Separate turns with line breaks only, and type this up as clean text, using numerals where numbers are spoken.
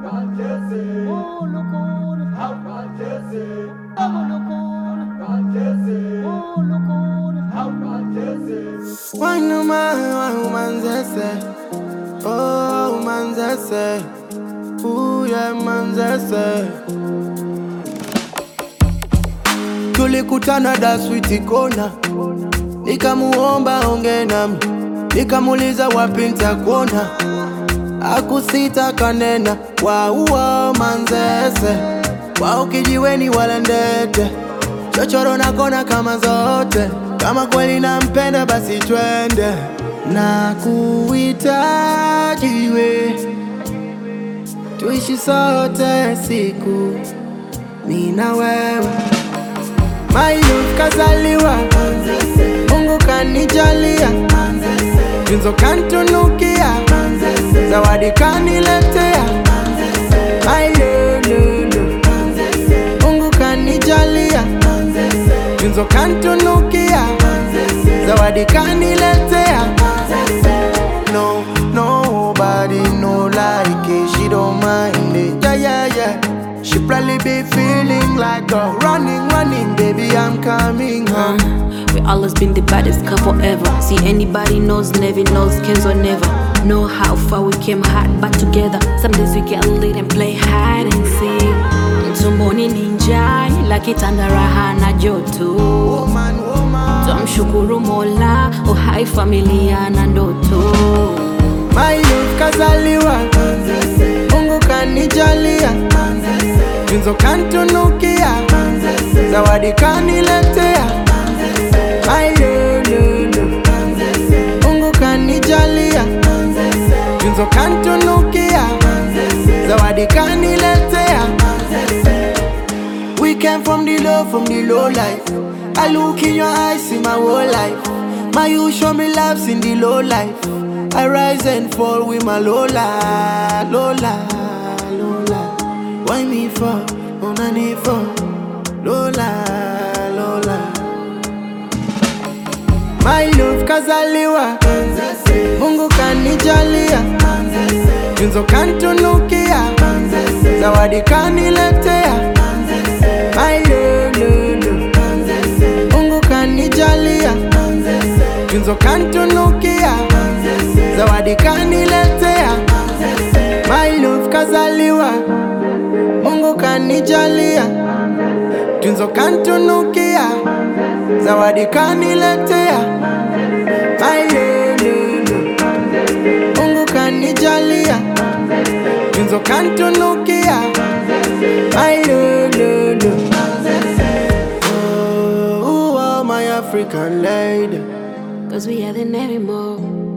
Why no man say, oh man say, ooh yeah man say. Tulikutana da sweet kona, nikamuomba onge nami, nikamuliza wapi nitakuona, akusita kanena, wauwa manzese, wao kijiweni wala ndete, chochoro na kona kama zote, kama kweli nampenda basi twende, na kuhitaji we, tuishi sote siku, mimi na wewe. My love kazaliwa, Mungu kanijalia, Junzo kantunukia, zawadi kaniletea. My love, Mungu kanijalia, Junzo kantunukia, zawadi kaniletea. No, nobody no like it, she don't mind it, yeah. She probably be feeling like a running, baby, I'm coming home.
We always been the baddest couple ever. See anybody knows, never knows, Kenzo never. Know how far we came hard back together. Some days we get lit and play hide and seek. Tumboni ninja, like itanda raha na joto.
Woman.
Tumshukuru Mola, uhai familia na ndoto.
My love kazaliwa, Mungu kanijalia, Junzo kantunukia, zawadi kaniletea. My love, Mungu kanijalia, Junzo kantunukia, zawadi kaniletea. We came from the low life. I look in your eyes, see my whole life. My you show me loves in the low life. I rise and fall with my Lola. Why me for? Onani for? Lola. My love kazaliwa, Mungu kanijalia, Junzo kantunukia, zawadi kaniletea. My love, Mungu kanijalia, Junzo kantunukia, zawadi kaniletea. My love kazaliwa, Mungu kanijalia, Junzo kantunukia, zawadi kaniletea. My love, Mungu kanijalia, Junzo kantunukia. My love, oh, my African lady.
'Cause we are the anymore.